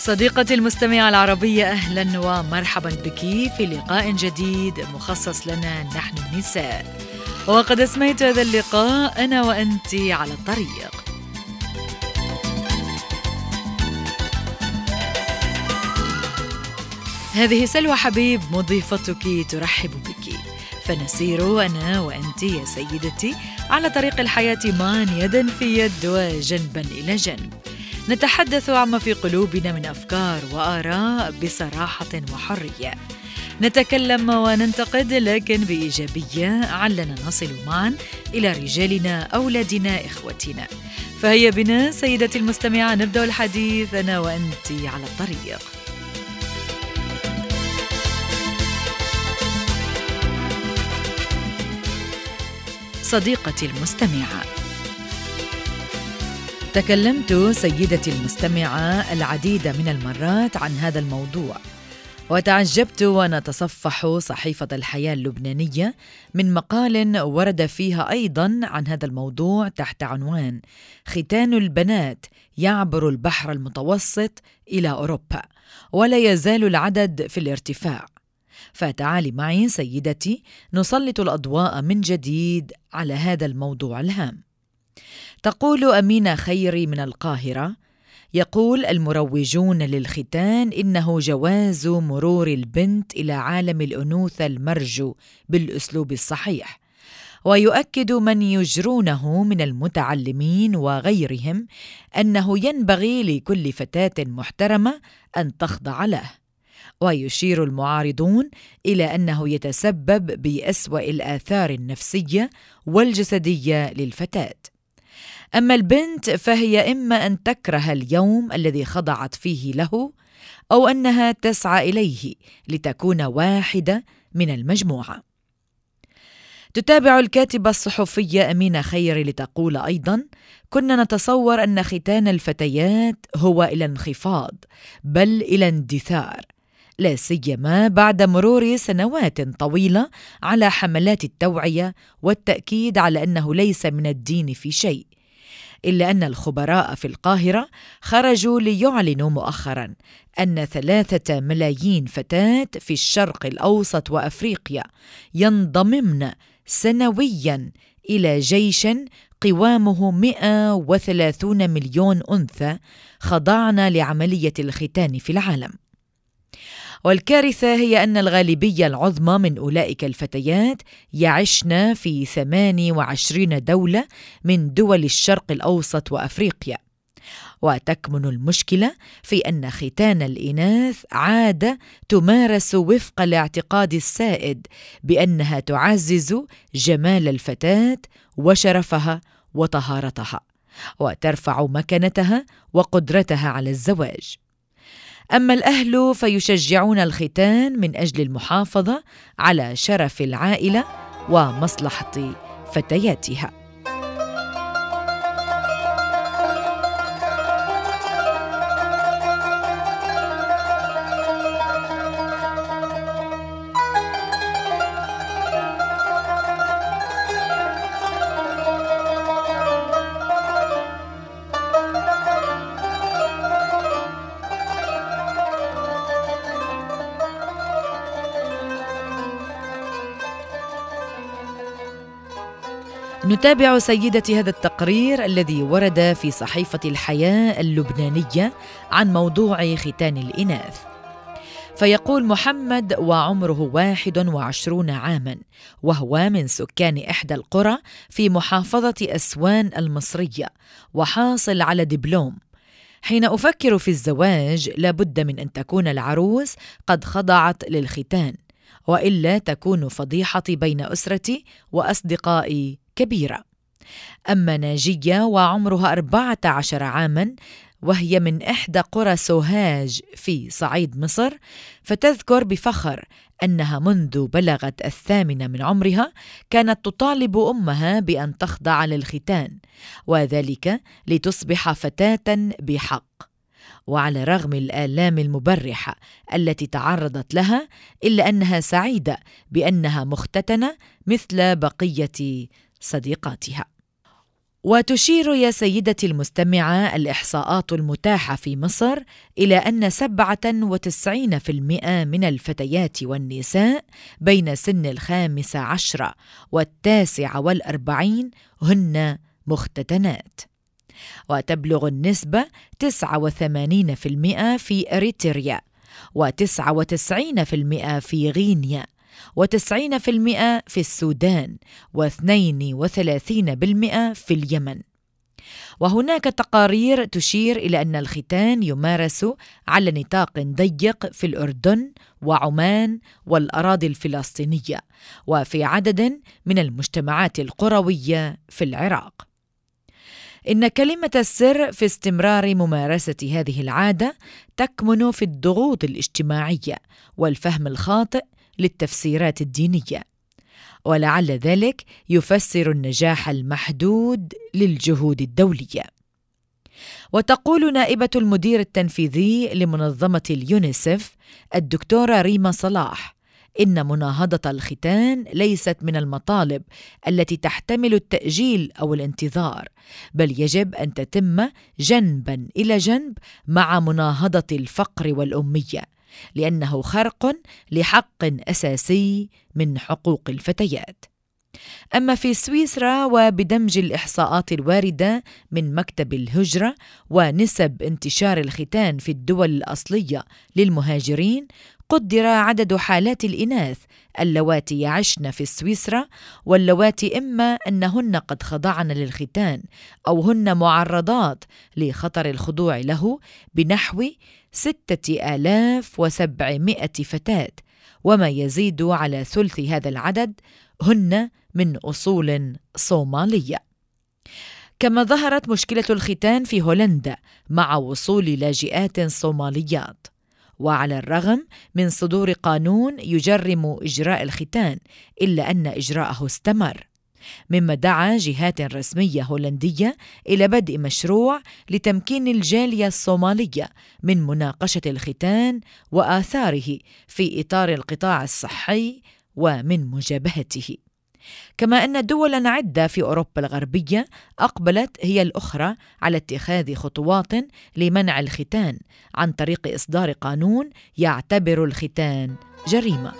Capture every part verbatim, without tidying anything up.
صديقتي المستمعة العربية، أهلا ومرحبا بك في لقاء جديد مخصص لنا نحن النساء. وقد أسميت هذا اللقاء أنا وأنت على الطريق. هذه سلوى حبيب مضيفتك ترحب بك، فنسير أنا وأنت يا سيدتي على طريق الحياة معا يدا في يد وجنبا إلى جنب، نتحدث عما في قلوبنا من أفكار وآراء بصراحة وحرية، نتكلم وننتقد لكن بإيجابية علنا نصل معا إلى رجالنا، أولادنا، إخوتنا. فهيا بنا سيدتي المستمعة نبدأ الحديث أنا وأنت على الطريق. صديقتي المستمعة، تكلمت سيدتي المستمعة العديد من المرات عن هذا الموضوع، وتعجبت وأنا أتصفح صحيفة الحياة اللبنانية من مقال ورد فيها أيضا عن هذا الموضوع تحت عنوان ختان البنات يعبر البحر المتوسط إلى أوروبا ولا يزال العدد في الارتفاع. فتعالي معي سيدتي نسلط الأضواء من جديد على هذا الموضوع الهام. تقول أمينة خيري من القاهرة: يقول المروجون للختان إنه جواز مرور البنت إلى عالم الأنوثة المرجو بالأسلوب الصحيح، ويؤكد من يجرونه من المتعلمين وغيرهم أنه ينبغي لكل فتاة محترمة أن تخضع له، ويشير المعارضون إلى أنه يتسبب بأسوأ الآثار النفسية والجسدية للفتاة. أما البنت فهي إما أن تكره اليوم الذي خضعت فيه له، أو أنها تسعى إليه لتكون واحدة من المجموعة. تتابع الكاتبة الصحفية أمينة خيري لتقول أيضاً: كنا نتصور أن ختان الفتيات هو إلى انخفاض بل إلى اندثار، لا سيما بعد مرور سنوات طويلة على حملات التوعية والتأكيد على أنه ليس من الدين في شيء، إلا أن الخبراء في القاهرة خرجوا ليعلنوا مؤخراً أن ثلاثة ملايين فتاة في الشرق الأوسط وأفريقيا ينضممن سنوياً إلى جيش قوامه مئة وثلاثين مليون أنثى خضعن لعملية الختان في العالم. والكارثة هي أن الغالبية العظمى من أولئك الفتيات يعشن في ثمانية وعشرين دولة من دول الشرق الأوسط وأفريقيا، وتكمن المشكلة في أن ختان الإناث عادة تمارس وفق الاعتقاد السائد بأنها تعزز جمال الفتاة وشرفها وطهارتها، وترفع مكانتها وقدرتها على الزواج. أما الأهل فيشجعون الختان من أجل المحافظة على شرف العائلة ومصلحة فتياتها. نتابع سيدتي هذا التقرير الذي ورد في صحيفة الحياة اللبنانية عن موضوع ختان الإناث. فيقول محمد وعمره واحد وعشرون عاماً، وهو من سكان إحدى القرى في محافظة أسوان المصرية، وحاصل على دبلوم: حين أفكر في الزواج لابد من أن تكون العروس قد خضعت للختان، وإلا تكون فضيحتي بين أسرتي وأصدقائي كبيرة. أما ناجية وعمرها أربعة عشر عاماً، وهي من إحدى قرى سوهاج في صعيد مصر، فتذكر بفخر أنها منذ بلغت الثامنة من عمرها كانت تطالب أمها بأن تخضع للختان، وذلك لتصبح فتاة بحق. وعلى رغم الآلام المبرحة التي تعرضت لها، إلا أنها سعيدة بأنها مختتنة مثل بقية صديقاتها. وتشير يا سيدتي المستمعة الإحصاءات المتاحة في مصر إلى أن سبعة وتسعين بالمئة من الفتيات والنساء بين سن الخامس عشر والتاسع والأربعين هن مختتنات، وتبلغ النسبة تسعة وثمانين بالمئة في إريتريا، وتسعة وتسعين بالمئة في غينيا، وتسعين بالمئة في السودان، واثنين وثلاثين بالمئة في اليمن. وهناك تقارير تشير إلى أن الختان يمارس على نطاق ضيق في الأردن وعمان والأراضي الفلسطينية، وفي عدد من المجتمعات القروية في العراق. إن كلمة السر في استمرار ممارسة هذه العادة تكمن في الضغوط الاجتماعية والفهم الخاطئ للتفسيرات الدينية، ولعل ذلك يفسر النجاح المحدود للجهود الدولية. وتقول نائبة المدير التنفيذي لمنظمة اليونيسف الدكتورة ريما صلاح إن مناهضة الختان ليست من المطالب التي تحتمل التأجيل أو الانتظار، بل يجب أن تتم جنباً إلى جنب مع مناهضة الفقر والأمية، لأنه خرق لحق أساسي من حقوق الفتيات. أما في سويسرا، وبدمج الإحصاءات الواردة من مكتب الهجرة ونسب انتشار الختان في الدول الأصلية للمهاجرين، قدر عدد حالات الإناث اللواتي يعشن في سويسرا واللواتي إما أنهن قد خضعن للختان أو هن معرضات لخطر الخضوع له بنحو ستة آلاف وسبعمائة فتاة، وما يزيد على ثلث هذا العدد هن من أصول صومالية. كما ظهرت مشكلة الختان في هولندا مع وصول لاجئات صوماليات، وعلى الرغم من صدور قانون يجرم إجراء الختان إلا أن إجراءه استمر، مما دعا جهات رسمية هولندية إلى بدء مشروع لتمكين الجالية الصومالية من مناقشة الختان وآثاره في إطار القطاع الصحي ومن مجابهته. كما أن دولاً عدة في أوروبا الغربية أقبلت هي الأخرى على اتخاذ خطوات لمنع الختان عن طريق إصدار قانون يعتبر الختان جريمة.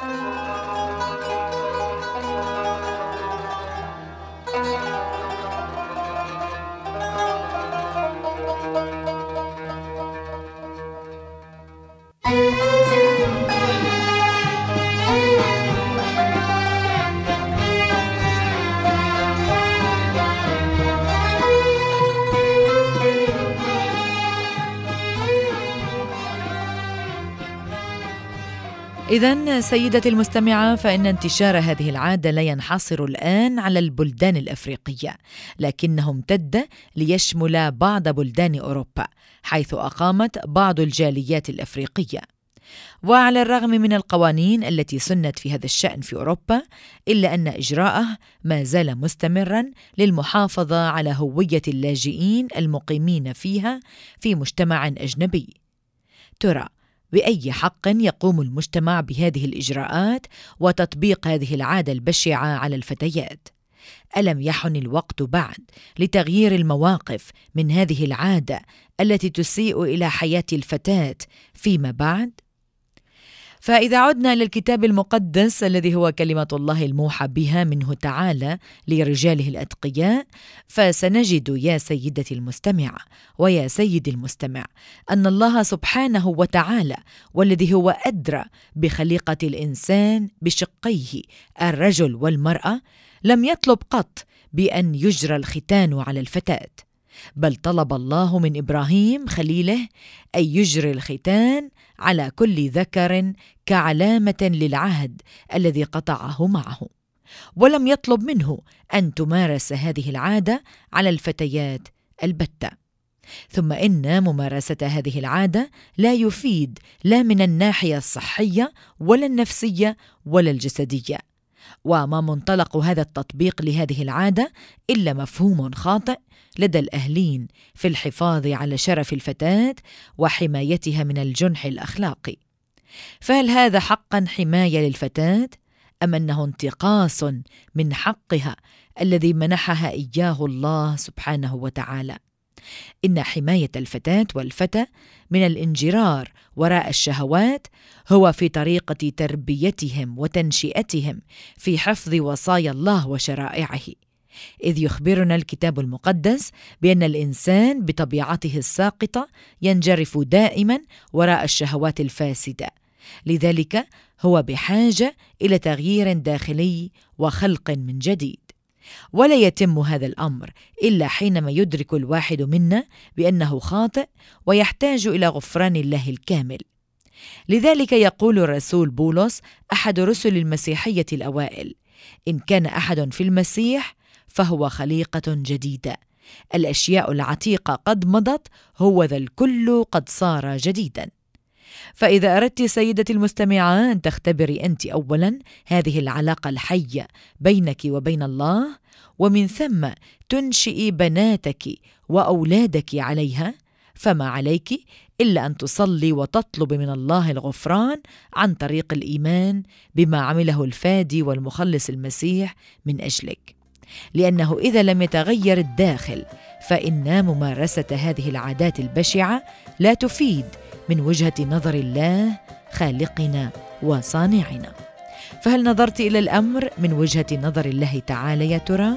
إذن سيدتي المستمعة، فإن انتشار هذه العادة لا ينحصر الآن على البلدان الأفريقية، لكنه امتد ليشمل بعض بلدان أوروبا، حيث أقامت بعض الجاليات الأفريقية. وعلى الرغم من القوانين التي سنت في هذا الشأن في أوروبا، إلا أن إجراءه ما زال مستمراً للمحافظة على هوية اللاجئين المقيمين فيها في مجتمع أجنبي. ترى بأي حق يقوم المجتمع بهذه الإجراءات وتطبيق هذه العادة البشعة على الفتيات؟ ألم يحن الوقت بعد لتغيير المواقف من هذه العادة التي تسيء إلى حياة الفتاة فيما بعد؟ فإذا عدنا إلى الكتاب المقدس الذي هو كلمة الله الموحى بها منه تعالى لرجاله الأتقياء، فسنجد يا سيدتي المستمعة ويا سيدي المستمع أن الله سبحانه وتعالى والذي هو أدرى بخليقة الإنسان بشقيه الرجل والمرأة لم يطلب قط بأن يجرى الختان على الفتاة، بل طلب الله من إبراهيم خليله أن يجري الختان على كل ذكر كعلامة للعهد الذي قطعه معه، ولم يطلب منه أن تمارس هذه العادة على الفتيات البتة. ثم إن ممارسة هذه العادة لا يفيد لا من الناحية الصحية ولا النفسية ولا الجسدية، وما منطلق هذا التطبيق لهذه العادة إلا مفهوم خاطئ لدى الأهلين في الحفاظ على شرف الفتاة وحمايتها من الجنح الأخلاقي. فهل هذا حقا حماية للفتاة أم أنه انتقاص من حقها الذي منحها إياه الله سبحانه وتعالى؟ إن حماية الفتاة والفتى من الانجرار وراء الشهوات هو في طريقة تربيتهم وتنشئتهم في حفظ وصايا الله وشرائعه، إذ يخبرنا الكتاب المقدس بأن الإنسان بطبيعته الساقطة ينجرف دائما وراء الشهوات الفاسدة، لذلك هو بحاجة إلى تغيير داخلي وخلق من جديد. ولا يتم هذا الأمر إلا حينما يدرك الواحد منا بأنه خاطئ ويحتاج إلى غفران الله الكامل. لذلك يقول الرسول بولس أحد رسل المسيحية الأوائل: إن كان أحد في المسيح فهو خليقة جديدة، الأشياء العتيقة قد مضت، هو ذا الكل قد صار جديدا. فإذا أردت سيدتي المستمعة أن تختبري أنت أولا هذه العلاقة الحية بينك وبين الله، ومن ثم تنشئي بناتك وأولادك عليها، فما عليك إلا أن تصلي وتطلب من الله الغفران عن طريق الإيمان بما عمله الفادي والمخلص المسيح من أجلك، لأنه إذا لم يتغير الداخل فإن ممارسة هذه العادات البشعة لا تفيد من وجهة نظر الله خالقنا وصانعنا. فهل نظرت إلى الأمر من وجهة نظر الله تعالى يا ترى؟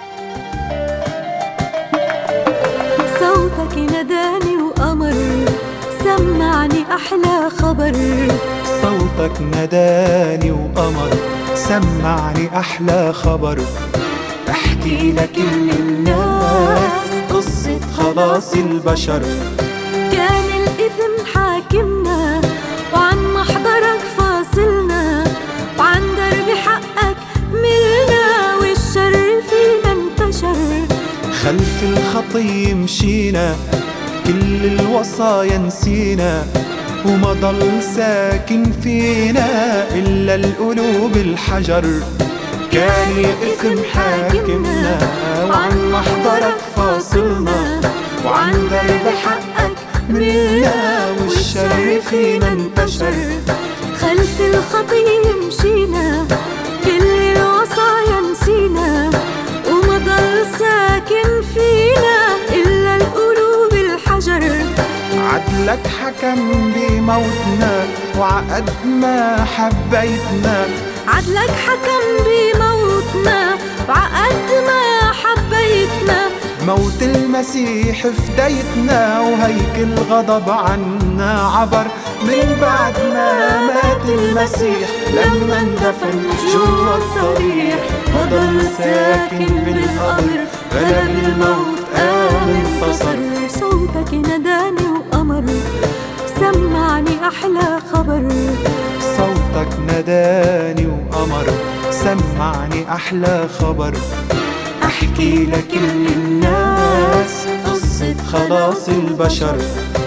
صوتك نداني وأمر، سمعني أحلى خبر. صوتك نداني وأمر، سمعني أحلى خبر. أحكي لكل الناس قصة خلاص البشر. كان الإثم حاكمنا وعن محضرك فاصلنا، وعن درب حقك ملنا والشر فينا انتشر. خلف الخطي مشينا، كل الوصايا نسينا، وما ضل ساكن فينا إلا القلوب الحجر. كان الإثم حاكمنا وعن محضرك فاصلنا، وعن درب حقك ملنا والشر فينا انتشر. خلف الخطي مشينا، كل الوصايا نسينا، وما ضل ساكن فينا إلا القلوب الحجر. عدلك حكم بموتنا وعقد ما حبيتنا. عدلك حكم بموتنا وعقد ما حبيتنا. موت المسيح فديتنا، وهيك الغضب عنا عبر. من بعد ما مات المسيح لما اندفن جوا الضريح، ما ضل ساكن بالقبر، غلب الموت قام انتصر. صوتك نداني وأمر، سمعني أحلى خبر. صوتك نداني وأمر، سمعني أحلى خبر. أحكي لكل الناس قصة خلاص البشر.